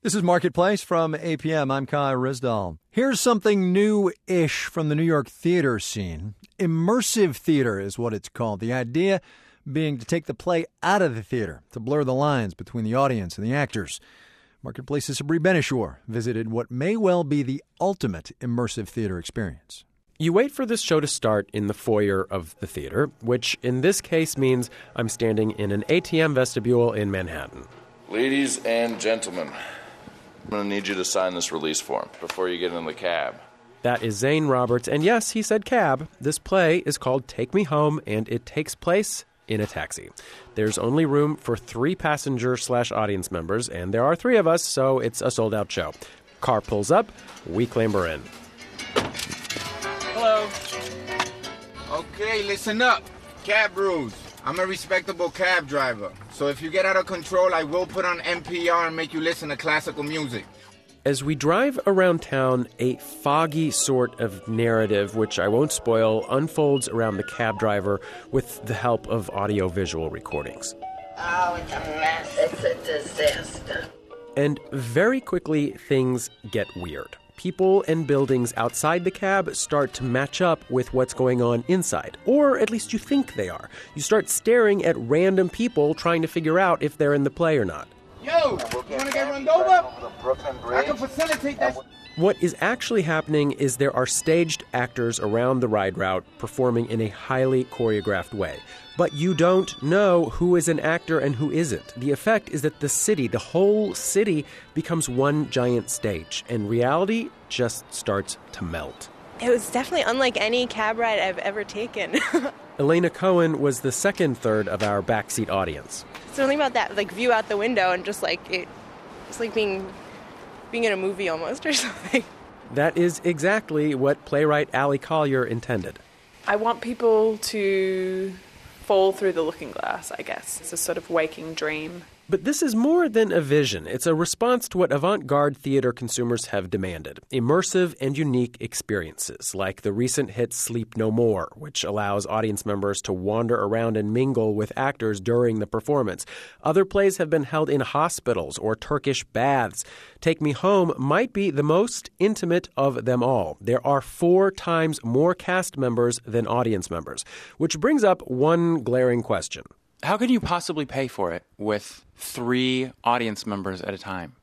This is Marketplace from APM. I'm Kai Rizdal. Here's something new-ish from the New York theater scene. Immersive theater is what it's called. The idea being to take the play out of the theater, to blur the lines between the audience and the actors. Marketplace's Sabri Benishore visited what may well be the ultimate immersive theater experience. You wait for this show to start in the foyer of the theater, which in this case means I'm standing in an ATM vestibule in Manhattan. Ladies and gentlemen, I'm going to need you to sign this release form before you get in the cab. That is Zane Roberts, and yes, he said cab. This play is called Take Me Home, and it takes place in a taxi. There's only room for 3 passenger/audience members, and there are 3 of us, so it's a sold-out show. Car pulls up, we clamber in. Hello. Okay, listen up. Cab rules. I'm a respectable cab driver, so if you get out of control, I will put on NPR and make you listen to classical music. As we drive around town, a foggy sort of narrative, which I won't spoil, unfolds around the cab driver with the help of audio-visual recordings. Oh, it's a mess. It's a disaster. And very quickly, things get weird. People and buildings outside the cab start to match up with what's going on inside. Or at least you think they are. You start staring at random people trying to figure out if they're in the play or not. Yo, you want to get run over? I can facilitate that. What is actually happening is there are staged actors around the ride route performing in a highly choreographed way. But you don't know who is an actor and who isn't. The effect is that the whole city, becomes one giant stage, and reality just starts to melt. It was definitely unlike any cab ride I've ever taken. Elena Cohen was the second third of our backseat audience. Something about that, view out the window and just being in a movie almost or something. That is exactly what playwright Ali Collier intended. I want people to fall through the looking glass, I guess. It's a sort of waking dream. But this is more than a vision. It's a response to what avant-garde theater consumers have demanded. Immersive and unique experiences, like the recent hit Sleep No More, which allows audience members to wander around and mingle with actors during the performance. Other plays have been held in hospitals or Turkish baths. Take Me Home might be the most intimate of them all. There are 4 times more cast members than audience members, which brings up one glaring question. How can you possibly pay for it with 3 audience members at a time?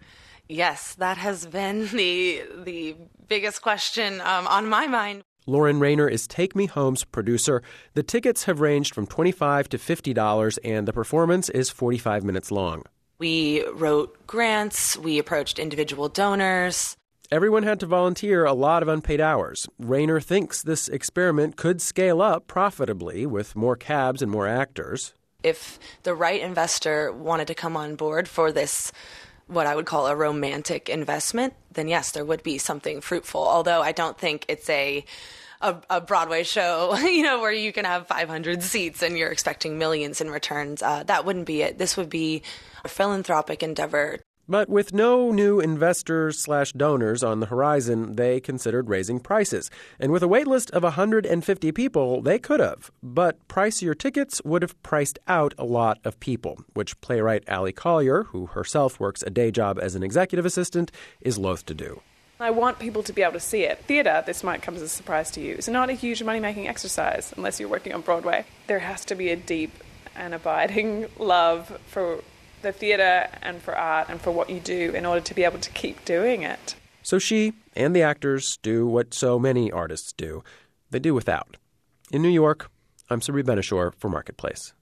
Yes, that has been the biggest question on my mind. Lauren Rayner is Take Me Home's producer. The tickets have ranged from $25 to $50, and the performance is 45 minutes long. We wrote grants. We approached individual donors. Everyone had to volunteer a lot of unpaid hours. Rayner thinks this experiment could scale up profitably with more cabs and more actors. If the right investor wanted to come on board for this, what I would call a romantic investment, then yes, there would be something fruitful. Although I don't think it's a Broadway show, where you can have 500 seats and you're expecting millions in returns. That wouldn't be it. This would be a philanthropic endeavor. But with no new investors/donors on the horizon, they considered raising prices. And with a wait list of 150 people, they could have. But pricier tickets would have priced out a lot of people, which playwright Ali Collier, who herself works a day job as an executive assistant, is loath to do. I want people to be able to see it. Theatre, this might come as a surprise to you, is not a huge money-making exercise unless you're working on Broadway. There has to be a deep and abiding love for the theatre and for art and for what you do in order to be able to keep doing it. So she and the actors do what so many artists do. They do without. In New York, I'm Sabri Benishore for Marketplace.